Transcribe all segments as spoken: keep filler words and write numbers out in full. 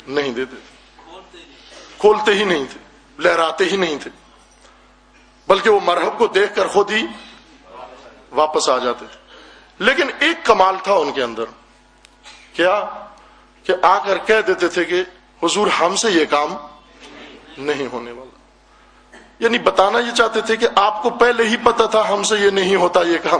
نہیں دیتے تھے، کھولتے ہی نہیں تھے، لہراتے ہی نہیں تھے، بلکہ وہ مرحب کو دیکھ کر خود ہی واپس آ جاتے تھے۔ لیکن ایک کمال تھا ان کے اندر، کیا کہ آ کر کہہ دیتے تھے کہ حضور ہم سے یہ کام نہیں ہونے والا، یعنی بتانا یہ چاہتے تھے کہ آپ کو پہلے ہی پتا تھا ہم سے یہ نہیں ہوتا یہ کام،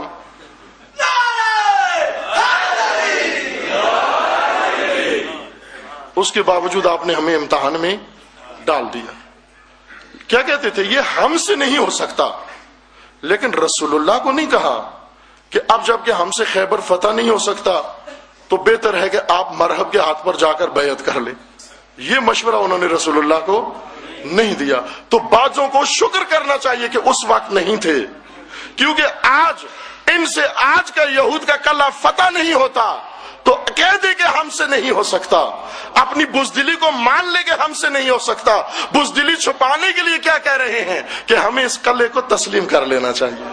اس کے باوجود آپ نے ہمیں امتحان میں ڈال دیا۔ کیا کہتے تھے؟ یہ ہم سے نہیں ہو سکتا، لیکن رسول اللہ کو نہیں کہا کہ اب جب کہ ہم سے خیبر فتح نہیں ہو سکتا تو بہتر ہے کہ آپ مرحب کے ہاتھ پر جا کر بیعت کر لیں، یہ مشورہ انہوں نے رسول اللہ کو نہیں دیا۔ تو بعضوں کو شکر کرنا چاہیے کہ اس وقت نہیں تھے، کیونکہ آج ان سے آج کا یہود کا کلہ فتح نہیں ہوتا تو کہہ دے کہ ہم سے نہیں ہو سکتا، اپنی بزدلی کو مان لے کہ ہم سے نہیں ہو سکتا، بزدلی چھپانے کے لیے کیا کہہ رہے ہیں کہ ہمیں اس کلے کو تسلیم کر لینا چاہیے،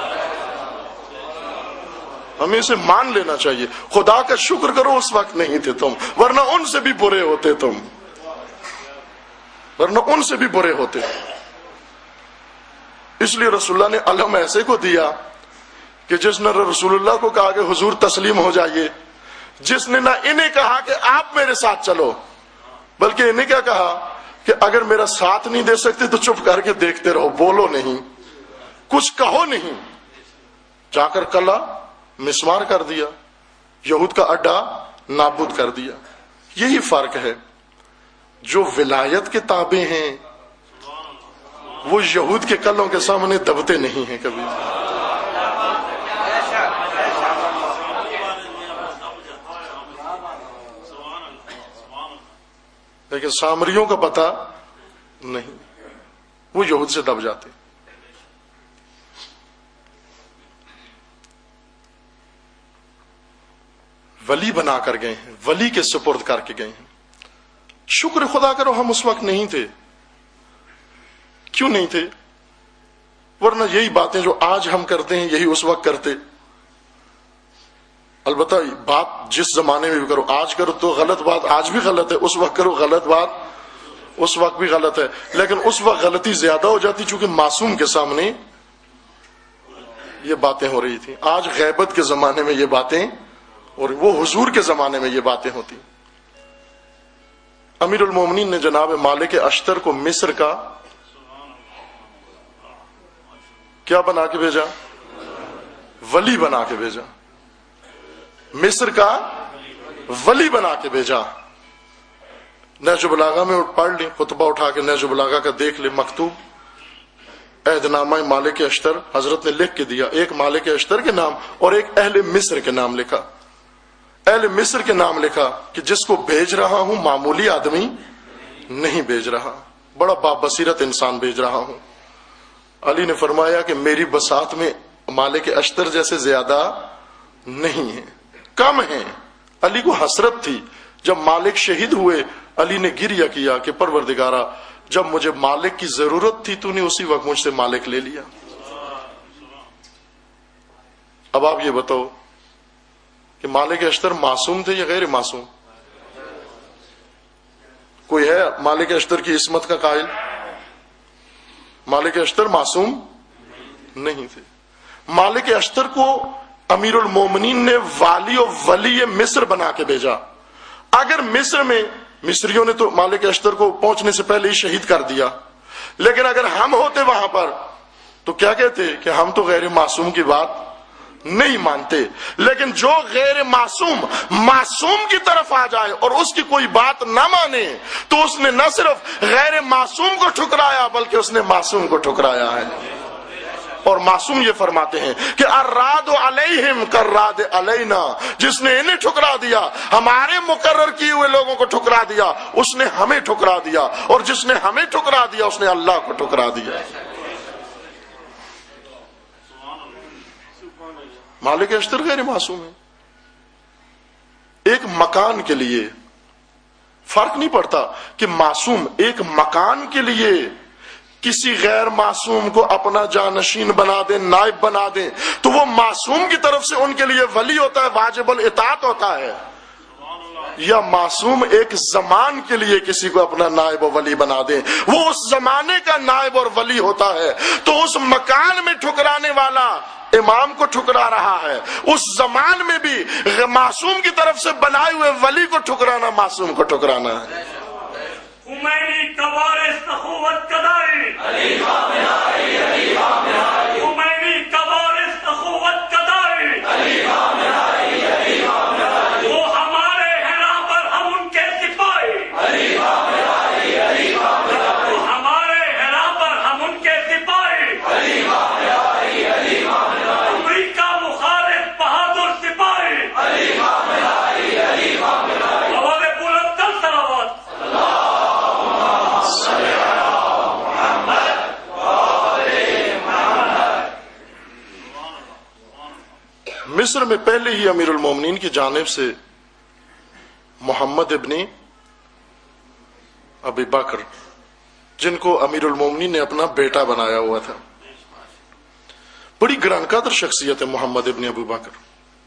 ہمیں اسے مان لینا چاہیے۔ خدا کا شکر کرو اس وقت نہیں تھے تم، ورنہ ان سے بھی برے ہوتے تم، ورنہ ان سے بھی برے ہوتے۔ اس لیے رسول اللہ نے علم ایسے کو دیا کہ جس نے رسول اللہ کو کہا کہ حضور تسلیم ہو جائیے، جس نے نہ انہیں کہا کہ آپ میرے ساتھ چلو، بلکہ انہیں کیا کہا کہ اگر میرا ساتھ نہیں دے سکتے تو چپ کر کے دیکھتے رہو، بولو نہیں، کچھ کہو نہیں۔ جا کر کلا مسمار کر دیا، یہود کا اڈا نابود کر دیا۔ یہی فرق ہے، جو ولایت کے تابع ہیں وہ یہود کے کلوں کے سامنے دبتے نہیں ہیں کبھی۔ لیکن سامریوں کا پتہ نہیں، وہ یہود سے دب جاتے۔ ولی بنا کر گئے ہیں، ولی کے سپرد کر کے گئے ہیں۔ شکر خدا کرو ہم اس وقت نہیں تھے۔ کیوں نہیں تھے؟ ورنہ یہی باتیں جو آج ہم کرتے ہیں یہی اس وقت کرتے۔ البتہ بات جس زمانے میں بھی کرو، آج کرو تو غلط بات آج بھی غلط ہے، اس وقت کرو غلط بات اس وقت بھی غلط ہے، لیکن اس وقت غلطی زیادہ ہو جاتی چونکہ معصوم کے سامنے یہ باتیں ہو رہی تھیں۔ آج غیبت کے زمانے میں یہ باتیں، اور وہ حضور کے زمانے میں یہ باتیں ہوتی۔ امیر المومنین نے جناب مالک اشتر کو مصر کا کیا بنا کے بھیجا؟ ولی بنا کے بھیجا، مصر کا ولی بنا کے بھیجا۔ نہج البلاغہ میں پڑھ لیں، خطبہ اٹھا کے نہج البلاغہ کا دیکھ لیں، مکتوب عہد نامہ مالک اشتر حضرت نے لکھ کے دیا، ایک مالک اشتر کے نام اور ایک اہل مصر کے نام لکھا۔ اہل مصر کے نام لکھا کہ جس کو بھیج رہا ہوں معمولی آدمی نہیں بھیج رہا، بڑا بابصیرت انسان بھیج رہا ہوں۔ علی نے فرمایا کہ میری بساط میں مالک اشتر جیسے زیادہ نہیں ہیں، کم ہیں۔ علی کو حسرت تھی، جب مالک شہید ہوئے علی نے گریہ کیا کہ پروردگارا جب مجھے مالک کی ضرورت تھی تو نے اسی وقت مجھ سے مالک لے لیا۔ اب آپ یہ بتاؤ کہ مالک اشتر معصوم تھے یا غیر معصوم؟ کوئی ہے مالک اشتر کی عصمت کا قائل؟ مالک اشتر معصوم نہیں تھے۔ مالک اشتر کو امیر المومنین نے والی و ولی مصر بنا کے بھیجا۔ اگر مصر میں مصریوں نے تو مالک اشتر کو پہنچنے سے پہلے ہی شہید کر دیا، لیکن اگر ہم ہوتے وہاں پر تو کیا کہتے کہ ہم تو غیر معصوم کی بات نہیں مانتے۔ لیکن جو غیر معصوم معصوم کی طرف آ جائے اور اس کی کوئی بات نہ مانے تو اس نے نہ صرف غیر معصوم کو ٹھکرایا بلکہ اس نے معصوم کو ٹھکرایا ہے۔ اور معصوم یہ فرماتے ہیں کہ الراد علیہم کالراد علینا، جس نے انہیں ٹھکرا دیا ہمارے مقرر کیے ہوئے لوگوں کو ٹھکرا دیا، اس نے ہمیں ٹھکرا دیا، اور جس نے ہمیں ٹھکرا دیا اس نے اللہ کو ٹھکرا دیا۔ مالک اشتر غیر معصوم ہے۔ ایک مکان کے لیے فرق نہیں پڑتا کہ معصوم ایک مکان کے لیے کسی غیر معصوم کو اپنا جانشین بنا دیں، نائب بنا دیں، تو وہ معصوم کی طرف سے ان کے لیے ولی ہوتا ہے، واجب الاطاعت ہوتا ہے۔ یا معصوم ایک زمان کے لیے کسی کو اپنا نائب و ولی بنا دیں، وہ اس زمانے کا نائب اور ولی ہوتا ہے، تو اس مکان میں ٹھکرانے والا امام کو ٹھکرا رہا ہے، اس زمان میں بھی معصوم کی طرف سے بنائے ہوئے ولی کو ٹھکرانا معصوم کو ٹھکرانا ہے۔ خمینی کا وارث اخوت کدائی، خمینی کا وارث اخوت کدائی، وہ ہمارے ہیں راہ پر ہم ان کے سپاہی، وہ ہمارے ہیں راہ پر ہم ان کے سپاہی، امریکہ مخالف بہادر سپاہی، آواز بلند کر صلوات۔ مصر میں پہلے ہی امیر المومنین کی جانب سے محمد ابن ابی بکر، جن کو امیر المومنین نے اپنا بیٹا بنایا ہوا تھا، بڑی گران قدر شخصیت ہے محمد ابن ابی بکر،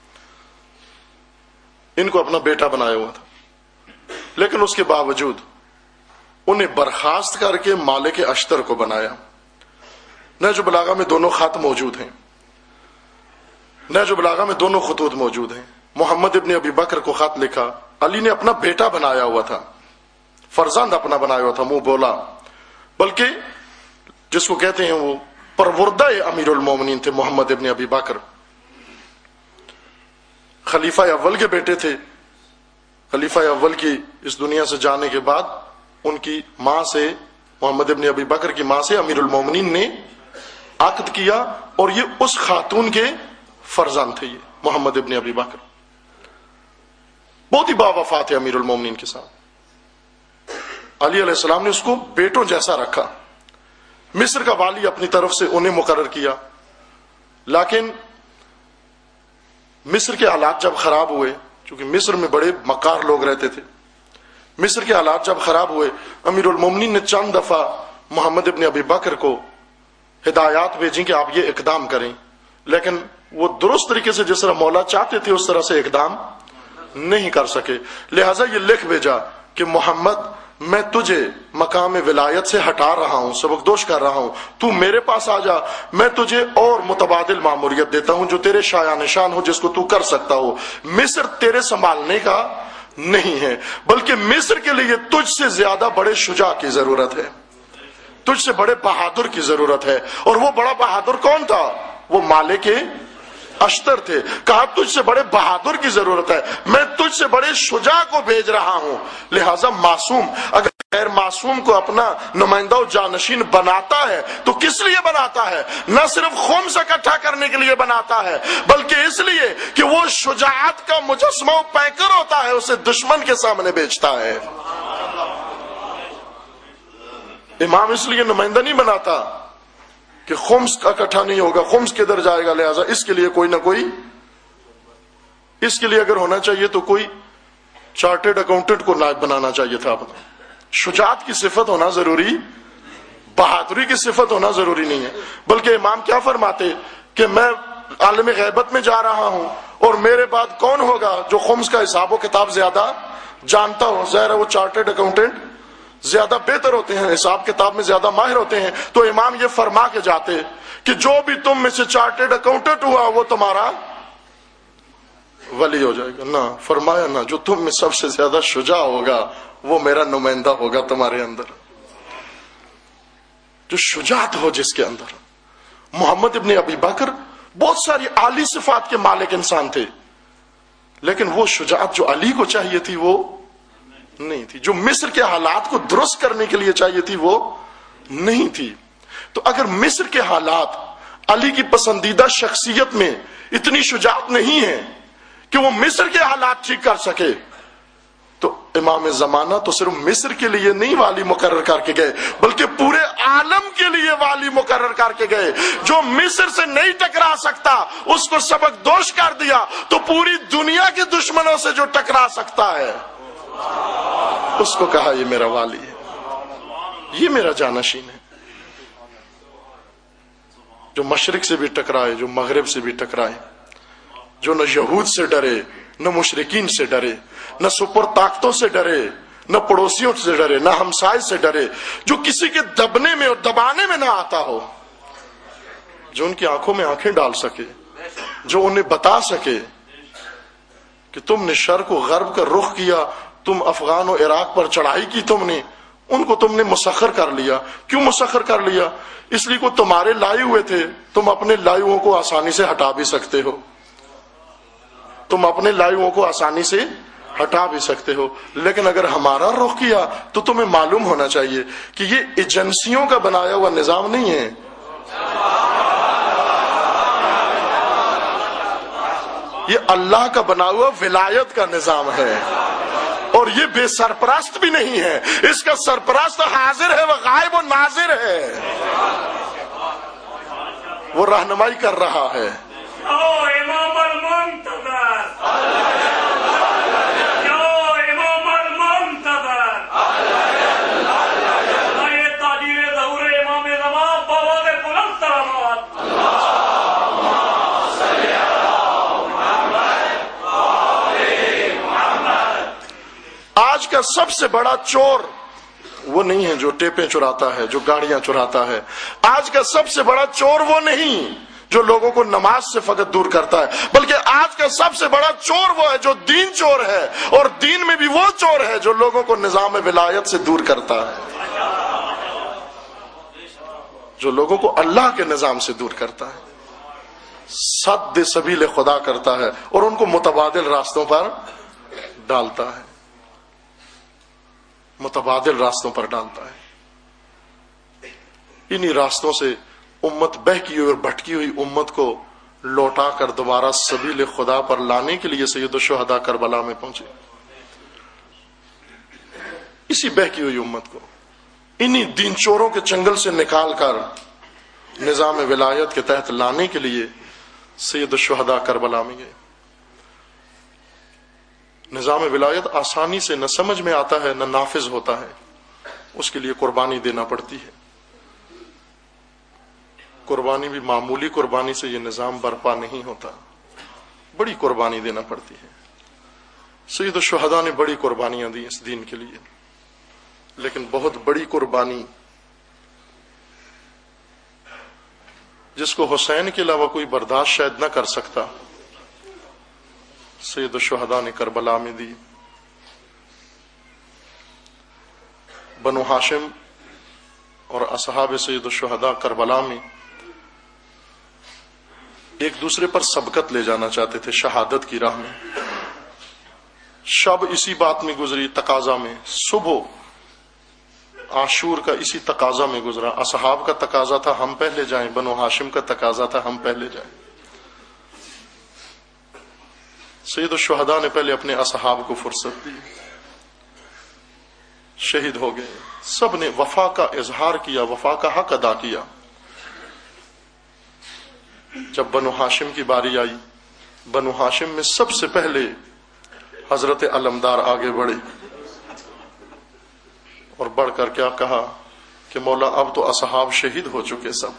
ان کو اپنا بیٹا بنایا ہوا تھا، لیکن اس کے باوجود انہیں برخاست کر کے مالک اشتر کو بنایا۔ نہج البلاغہ میں دونوں خط موجود ہیں، نہج البلاغہ میں دونوں خطوط موجود ہیں۔ محمد ابن ابی بکر کو خط لکھا، علی نے اپنا بیٹا بنایا ہوا تھا، فرزند اپنا بنایا ہوا تھا، منہ بولا، بلکہ جس کو کہتے ہیں وہ پروردہ امیر المومنین تھے محمد ابن ابی بکر، خلیفہ اول کے بیٹے تھے۔ خلیفہ اول کی اس دنیا سے جانے کے بعد ان کی ماں سے، محمد ابن ابی بکر کی ماں سے امیر المومنین نے عقد کیا، اور یہ اس خاتون کے فرزند تھے، یہ محمد ابن ابی بکر بہت ہی باوفا تھے امیر المومنین کے ساتھ۔ علی علیہ السلام نے اس کو بیٹوں جیسا رکھا، مصر کا والی اپنی طرف سے انہیں مقرر کیا، لیکن مصر کے حالات جب خراب ہوئے، چونکہ مصر میں بڑے مکار لوگ رہتے تھے، مصر کے حالات جب خراب ہوئے، امیر المومنین نے چند دفعہ محمد ابن ابی بکر کو ہدایات بھیجیں کہ آپ یہ اقدام کریں، لیکن وہ درست طریقے سے جس طرح مولا چاہتے تھے اس طرح سے اقدام نہیں کر سکے۔ لہٰذا یہ لکھ بھیجا کہ محمد، میں تجھے مقام ولایت سے ہٹا رہا ہوں، سبق دوش کر رہا ہوں، تو میرے پاس آ جا، میں تجھے اور متبادل ماموریت دیتا ہوں جو تیرے شایان نشان ہو، جس کو تو کر سکتا ہو۔ مصر تیرے سنبھالنے کا نہیں ہے، بلکہ مصر کے لیے تجھ سے زیادہ بڑے شجاع کی ضرورت ہے، تجھ سے بڑے بہادر کی ضرورت ہے۔ اور وہ بڑا بہادر کون تھا؟ وہ مالک اشتر تھے۔ کہا تجھ سے بڑے بہادر کی ضرورت ہے، میں تجھ سے بڑے شجاع کو بھیج رہا ہوں۔ لہذا معصوم اگر غیر معصوم کو اپنا نمائندہ و جانشین بناتا ہے تو کس لیے بناتا ہے؟ نہ صرف خمس اکٹھا کرنے کے لیے بناتا ہے، بلکہ اس لیے کہ وہ شجاعت کا مجسمہ و پیکر ہوتا ہے، اسے دشمن کے سامنے بیچتا ہے۔ امام اس لیے نمائندہ نہیں بناتا کہ خمس کا اکٹھا نہیں ہوگا، خمس کدھر جائے گا، لہذا اس کے لیے کوئی نہ کوئی، اس کے لیے اگر ہونا چاہیے تو کوئی چارٹرڈ اکاؤنٹنٹ کو نائب بنانا چاہیے تھا۔ شجاعت کی صفت ہونا ضروری، بہادری کی صفت ہونا ضروری نہیں ہے۔ بلکہ امام کیا فرماتے کہ میں عالم غیبت میں جا رہا ہوں، اور میرے بعد کون ہوگا جو خمس کا حساب و کتاب زیادہ جانتا ہو؟ ظاہر ہے وہ چارٹرڈ اکاؤنٹنٹ زیادہ بہتر ہوتے ہیں، حساب کتاب میں زیادہ ماہر ہوتے ہیں۔ تو امام یہ فرما کے جاتے کہ جو بھی تم میں سے چارٹرڈ اکاؤنٹنٹ ہوا وہ تمہارا ولی ہو جائے گا۔ نہ فرمایا، نہ جو تم میں سب سے زیادہ شجاع ہوگا وہ میرا نمائندہ ہوگا تمہارے اندر، جو شجاعت ہو جس کے اندر۔ محمد ابن ابی بکر بہت ساری عالی صفات کے مالک انسان تھے، لیکن وہ شجاعت جو علی کو چاہیے تھی وہ نہیں تھی، جو مصر کے حالات کو درست کرنے کے لیے چاہیے تھی وہ نہیں تھی۔ تو اگر مصر کے حالات علی کی پسندیدہ شخصیت میں اتنی شجاعت نہیں ہے کہ وہ مصر کے حالات ٹھیک کر سکے، تو امام زمانہ تو صرف مصر کے لیے نہیں والی مقرر کر کے گئے، بلکہ پورے عالم کے لیے والی مقرر کر کے گئے۔ جو مصر سے نہیں ٹکرا سکتا اس کو سبق دوش کر دیا، تو پوری دنیا کے دشمنوں سے جو ٹکرا سکتا ہے اس کو کہا یہ میرا والی ہے، یہ میرا جانشین ہے۔ جو مشرق سے بھی ٹکرائے، جو مغرب سے بھی ٹکرائے، جو نہ یہود سے ڈرے न मुशरिकीन से डरे, न सुपर ताकतों से डरे, न पड़ोसियों से डरे, न हमसाय से डरे, जो किसी के दबने में और दबाने में ना आता हो, जो उनकी आंखों में आंखें डाल सके, जो उन्हें बता सके कि तुमने शर्क को गर्ब का रुख किया, तुम अफगान और इराक पर चढ़ाई की, तुमने उनको तुमने मुसख्खर कर लिया। क्यों मुसख्खर कर लिया? इसलिए को तुम्हारे लाए हुए थे, तुम अपने लाए हुओं को आसानी से हटा भी सकते हो, तुम अपने लाए हुओं को आसानी से हटा भी सकते हो। लेकिन अगर हमारा रुख किया तो तुम्हें मालूम होना चाहिए कि ये एजेंसियों का बनाया हुआ निजाम नहीं है, ये अल्लाह का बना हुआ विलायत का निजाम है, और ये बेसरपरस्त भी नहीं है। इसका सरपरस्त हाजिर है, वह गायब और नाजिर है, वो रहनुमाई कर रहा है। ओ इमाम अल-मुंतज़र, ओ इमाम अल-मुंतज़र, ये ताजीर ज़हूर इमाम ज़मान बावाज़ बुलंद तरावत। आज का सबसे बड़ा चोर वो नहीं है जो टेपें चुराता है, जो गाड़ियां चुराता है। आज का सबसे बड़ा चोर वो नहीं जो लोगों को नमाज से फकत दूर करता है, बल्कि आज का सबसे बड़ा चोर वो है जो दीन चोर है, और दीन में भी वो चोर है जो लोगों को निजाम विलायत से दूर करता है, जो लोगों को अल्लाह के निजाम से दूर करता है, सद सबील खुदा करता है और उनको मुतबादिल रास्तों पर डालता है, मुतबादिल रास्तों पर डालता है। इन्हीं रास्तों से उम्मत बहकी हुई और भटकी हुई उम्मत को लौटा कर दोबारा सबील खुदा पर लाने के लिए सैयद शुहदा करबला में पहुंचे। इसी बहकी हुई उम्मत को इन्हीं दीन चोरों के चंगल से निकाल कर निजाम विलायत के तहत लाने के लिए सैयद शुहदा करबला में गए। निजाम विलायत आसानी से न समझ में आता है, न नाफिज होता है, उसके लिए कुर्बानी देना पड़ती है। कुर्बानी भी मामूली कुर्बानी से ये निजाम बर्पा नहीं होता, बड़ी कुर्बानी देना पड़ती है। सैयद शुहदा ने बड़ी कुर्बानियां दी इस दीन के लिए, लेकिन बहुत बड़ी कुर्बानी जिसको हुसैन के अलावा कोई बर्दाश्त शायद न कर सकता, सैयद शुहदा ने करबला में दी। बनु हाशिम और असहाब सैयद शुहदा करबला में एक दूसरे पर सबकत ले जाना चाहते थे शहादत की राह में। शब इसी बात में गुजरी, तकाजा में, सुबह आशूर का इसी तकाजा में गुजरा। असहाब का तकाजा था हम पहले जाएं, बनु हाशिम का तकाजा था हम पहले जाएं। सैयद शुहदा ने पहले अपने असहाब को फुर्सत दी, शहीद हो गए। सब ने वफा का इजहार किया, वफा का हक अदा किया। जब बनु हाशिम की बारी आई, बनु हाशिम में सबसे पहले हजरत अलमदार आगे बढ़े और बढ़कर क्या कहा कि मौला अब तो असहाब शहीद हो चुके, सब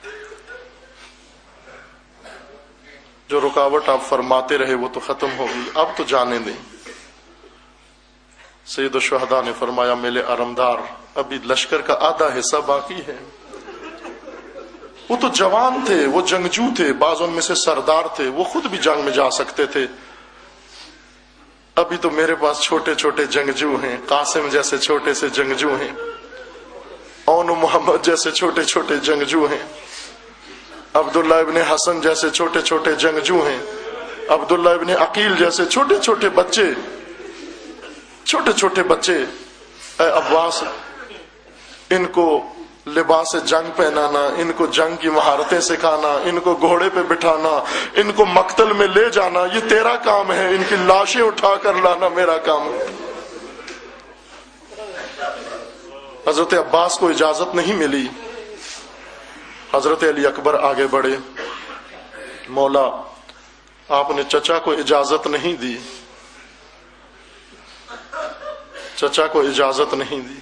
जो रुकावट आप फरमाते रहे वो तो खत्म हो गई, अब तो जाने दें। सैयद शुहदा ने फरमाया मेरे अलमदार अभी लश्कर का आधा हिस्सा बाकी है। वो तो जवान थे, वो जंगजू थे, बाज उनमें से सरदार थे, वो खुद भी जंग में जा सकते थे। अभी तो मेरे पास छोटे छोटे जंगजू हैं, कासिम जैसे छोटे से जंगजू हैं, औन मोहम्मद जैसे छोटे छोटे जंगजू हैं, अब्दुल्ला इब्ने हसन जैसे छोटे छोटे जंगजू हैं, अब्दुल्ला इब्ने अकील जैसे छोटे छोटे बच्चे, छोटे छोटे बच्चे। अब्बास, इनको लिबास जंग पहनाना, इनको जंग की महारतें सिखाना, इनको घोड़े पे बिठाना, इनको मक्तल में ले जाना, ये तेरा काम है, इनकी लाशें उठाकर लाना मेरा काम है। हजरत अब्बास को इजाजत नहीं मिली। हजरत अली अकबर आगे बढ़े, मौला आपने चचा को इजाजत नहीं दी, चचा को इजाजत नहीं दी,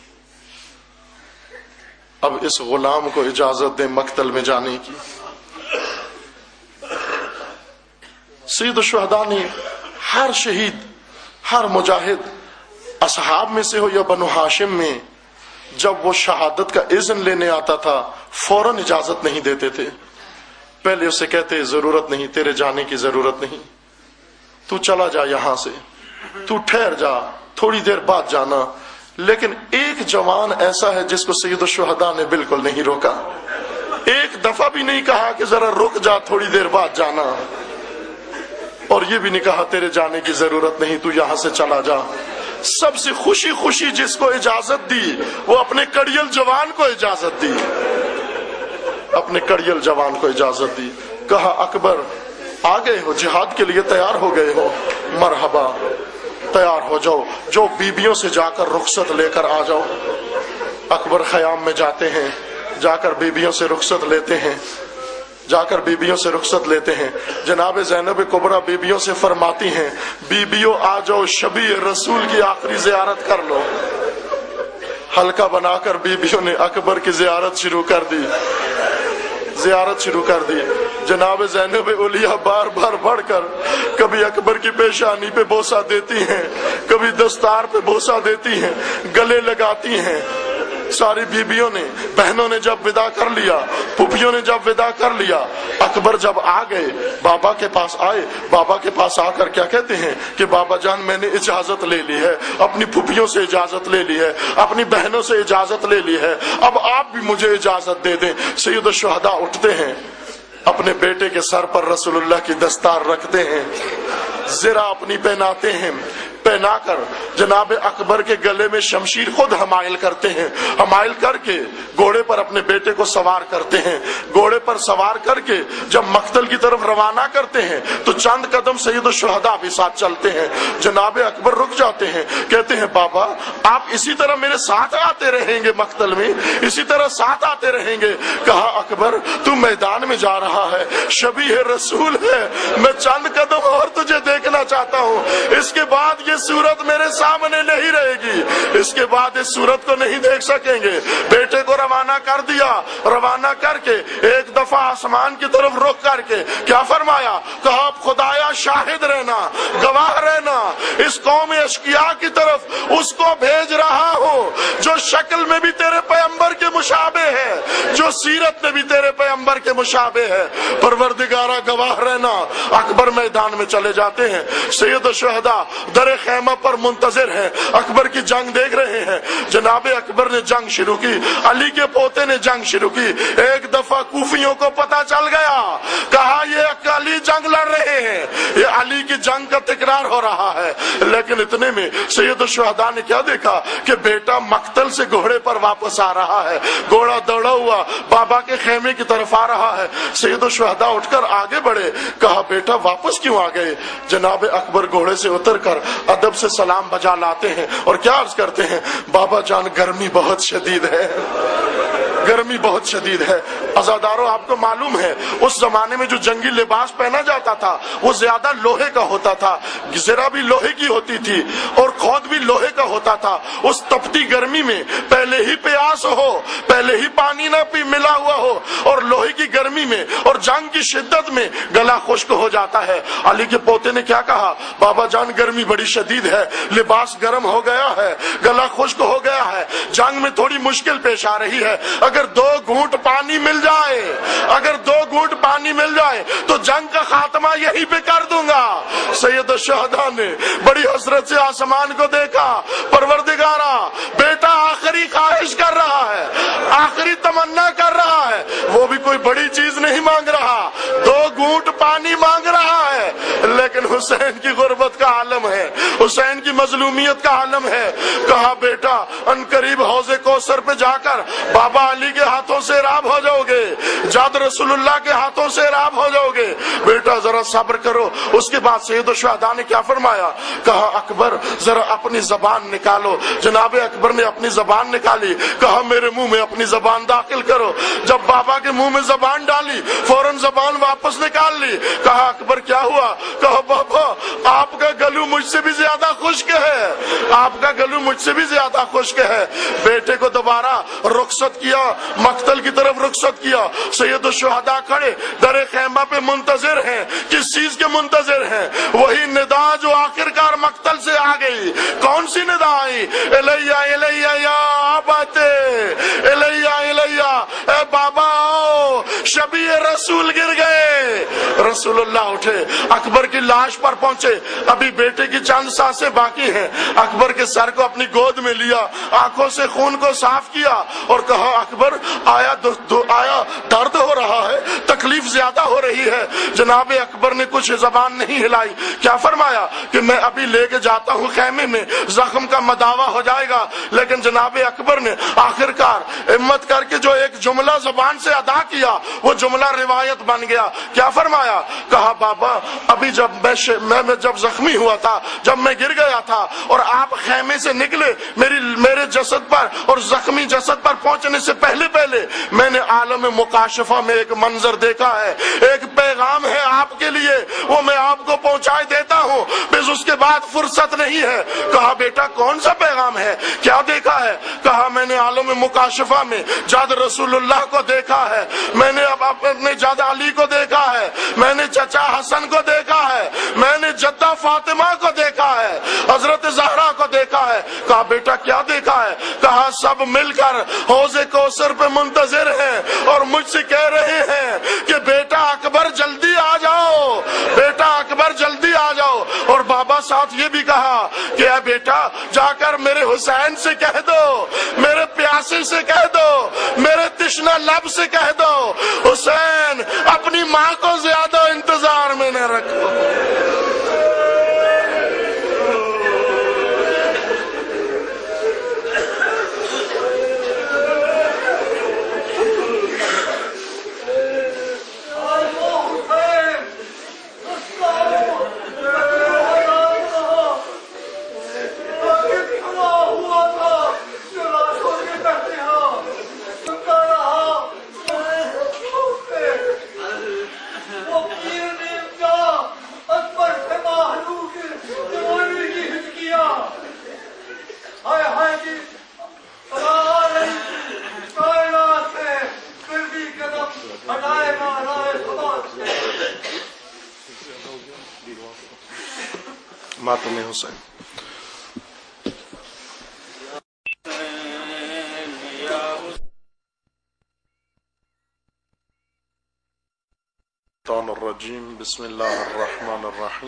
अब इस गुलाम को इजाजत दें मक्तल में जाने की। सैयद शुहदा ने हर शहीद, हर मुजाहिद असहाब में से हो या बनु हाशिम में, जब वो शहादत का इज़्न लेने आता था फौरन इजाजत नहीं देते थे। पहले उससे कहते जरूरत नहीं, तेरे जाने की जरूरत नहीं, तू चला जा यहां से, तू ठहर जा, थोड़ी देर बाद जाना। लेकिन एक जवान ऐसा है जिसको सैयद शुहदा ने बिल्कुल नहीं रोका, एक दफा भी नहीं कहा कि जरा रुक जा, थोड़ी देर बाद जाना, और ये भी नहीं कहा तेरे जाने की जरूरत नहीं, तू यहां से चला जा। सबसे खुशी खुशी जिसको इजाजत दी वो अपने कड़ियल जवान को इजाजत दी, अपने कड़ियल जवान को इजाजत दी। कहा अकबर आ गए हो, जिहाद के लिए तैयार हो गए हो, मरहबा, तैयार हो जाओ, जो बीबियों से जाकर रुखसत लेकर आ जाओ। अकबर खयाम में जाते हैं, जाकर बीबियों से रुखसत लेते हैं, जाकर बीबियों से रुखसत लेते हैं। जनाब ज़ैनब कुबरा बीबियों से फरमाती हैं, बीबियों आ जाओ, शबी रसूल की आखिरी ज़ियारत कर लो। हल्का बनाकर बीबियों ने अकबर की ज़ियारत शुरू कर दी, ज़ियारत शुरू कर दी। जनाब ज़ैनब उलिया बार बार बढ़कर कभी अकबर की पेशानी पे बोसा देती हैं, कभी दस्तार पे बोसा देती हैं, गले लगाती हैं। सारी बीबियों ने, बहनों ने जब विदा कर लिया, पुपियों ने जब विदा कर लिया, अकबर जब आ गए, बाबा के पास आए, बाबा के पास आकर क्या कहते हैं कि बाबा जान मैंने इजाजत ले ली है, अपनी पुपियों से इजाजत ले ली है, अपनी बहनों से इजाजत ले ली है, अब आप भी मुझे इजाजत दे दें। सैयद शुहदा उठते हैं, अपने बेटे के सर पर रसूलुल्लाह की दस्तार रखते हैं, ज़रा अपनी पहनाते हैं, पहनाकर जनाब अकबर के गले में शमशीर खुद हमाइल करते हैं, हमाइल करके घोड़े पर अपने बेटे को सवार करते हैं। घोड़े पर सवार करके जब मक्तल की तरफ रवाना करते हैं तो चंद कदम सैयद शुहदा भी साथ चलते हैं। जनाब अकबर रुक जाते हैं, कहते हैं बाबा आप इसी तरह मेरे साथ आते रहेंगे, मक्तल में इसी तरह साथ आते रहेंगे। कहा अकबर तू मैदान में जा रहा है, शबी है रसूल है, मैं चंद कदम और तुझे देखना चाहता हूँ, इसके बाद ये सूरत मेरे सामने नहीं रहेगी, इसके बाद इस सूरत को नहीं देख सकेंगे। बेटे को रवाना कर दिया, रवाना करके एक दफा आसमान की तरफ रुख करके क्या फरमाया, कहा खुदाया शाहिद रहना, गवाह रहना, इस कौम अशकिया की तरफ उसको भेज रहा हूँ जो शक्ल में भी तेरे पैगंबर के मुशाबे है, जो सीरत में भी तेरे पैगंबर के मुशाबे है, परवरदिगारा गवाह रहना। अकबर मैदान में चले जाते हैं, सैयद शुहदा दर खैमा पर मुंतजिर है, अकबर की जंग देख रहे हैं। जनाब अकबर ने जंग शुरू की, अली के पोते ने जंग शुरू की। एक दफा कूफियों को पता चल गया, कहा ये अली जंग लड़ रहे हैं, ये अली की जंग का तकरार हो रहा है। लेकिन इतने में सैयद शुहदा ने क्या देखा कि बेटा मक्तल से घोड़े पर वापस आ रहा है, घोड़ा दौड़ा हुआ बाबा के खेमे की तरफ आ रहा है। सैयद शुहदा उठकर आगे बढ़े, कहा बेटा वापस क्यों आ गए। जनाब अकबर घोड़े से उतर कर अदब से सलाम बजा लाते हैं और क्या अर्ज करते हैं, बाबा जान गर्मी बहुत शदीद है, गर्मी बहुत शदीद है। अज़ादारों आपको मालूम है उस जमाने में जो जंगी लिबास पहना जाता था वो ज्यादा लोहे का होता था, गिजरा भी लोहे की होती थी और खौद भी लोहे का होता था। उस तपती गर्मी में पहले ही प्यास हो, पहले ही पानी ना पी मिला हुआ हो और लोहे की गर्मी में और जंग की शिद्दत में गला खुश्क हो जाता है। अली के पोते ने क्या कहा, बाबा जान गर्मी बड़ी शदीद है, लिबास गर्म हो गया है, गला खुश्क हो गया है, जंग में थोड़ी मुश्किल पेश आ रही है, अगर दो घूंट पानी मिल जाए, अगर दो घूंट पानी मिल जाए तो जंग का खात्मा यहीं पे कर दूंगा। सैयद शुहदा ने बड़ी हसरत से आसमान को देखा, परवरदिगारा बेटा आखिरी ख्वाहिश कर रहा है, आखिरी तमन्ना कर रहा है, वो भी कोई बड़ी चीज नहीं मांग रहा, दो घूंट पानी मांग रहा है, लेकिन हुसैन की गुर्बत का आलम है, हुसैन की मजलूमियत का आलम है। कहा बेटा अनकरीब हौज़े कौसर पे जाकर बाबा अली के हाथों से राब हो जाओगे, जाद रसूलुल्लाह के हाथों से राब हो जाओगे, बेटा जरा सब्र करो। उसके बाद सैयद शुहदा ने क्या फरमाया, कहा अकबर जरा अपनी जबान निकालो। जनाब अकबर ने अपनी जबान निकाली, कहा मेरे मुंह में अपनी जबान दाखिल करो। जब बाबा के मुंह में जबान डाली फौरन जबान वापस निकाल ली। कहा अकबर क्या हुआ, कहा बाबा आपका गलू मुझसे भी ज्यादा खुश्क ہے, آپ کا گلو مجھ سے بھی زیادہ خشک ہے. بیٹے کو دوبارہ رخصت کیا, مقتل کی طرف رخصت کیا. سید الشہداء کھڑے در خیمہ پہ منتظر ہیں. کس چیز کے منتظر ہیں؟ وہی ندا جو آخر کار مقتل سے آ گئی. کون سی ندا آئی؟ الیہ الیہ یا آباتے, الیہ الیہ, اے بابا آؤ, شبیہ رسول گر گئے. رسول اللہ اٹھے, اکبر کی لاش پر پہنچے. ابھی بیٹے کی چند سانسیں باقی ہیں. اکبر کے سر کو اپنی گود میں لیا, آنکھوں سے خون کو صاف کیا اور کہا اکبر آیا آیا درد ہو رہا ہے, تکلیف زیادہ ہو رہی ہے. جناب اکبر نے کچھ زبان نہیں ہلائی. کیا فرمایا کہ میں ابھی لے کے جاتا ہوں خیمے میں, زخم کا مداوا ہو جائے گا. لیکن جناب اکبر نے آخر کار ہمت کر کے جو ایک جملہ زبان سے ادا کیا, وہ جملہ روایت بن گیا. کیا فرمایا؟ کہا بابا ابھی جب میں میں جب زخمی ہوا تھا, جب میں گر گیا تھا اور آپ خیمے سے نکلے, میری میرے جسد پر اور زخمی جسد پر پہنچنے سے پہلے پہلے میں نے عالم مکاشفہ میں ایک منظر دیکھا ہے, ایک پیغام ہے آپ کے لیے, وہ میں آپ کو پہنچائے دیتا ہوں, بس اس کے بعد فرصت نہیں ہے. کہا بیٹا کون سا پیغام ہے, کیا دیکھا ہے؟ کہا میں نے عالم مکاشفہ میں جاد رسول اللہ کو دیکھا ہے, میں نے اب اپنے جاد علی کو دیکھا ہے, میں نے چچا حسن کو دیکھا ہے, میں نے جدہ فاطمہ کو دیکھا ہے, حضرت زہرا کو دیکھا ہے. کہا بیٹا کیا دیکھا ہے؟ کہا سب مل کر حوض کوثر پہ منتظر ہیں اور مجھ سے کہہ رہے ہیں کہ بیٹا اکبر جلدی آ جاؤ, بیٹا اکبر جلدی آ جاؤ. اور بابا ساتھ یہ بھی کہا کہ اے بیٹا جا کر میرے حسین سے کہہ دو, میرے پیاسے سے کہہ دو, میرے تشنہ لب سے کہہ دو, حسین اپنی ماں کو زیادہ انتظار میں نہ رکھو. ماتم حسین. الرجیم بسم اللہ الرحمن الرحیم.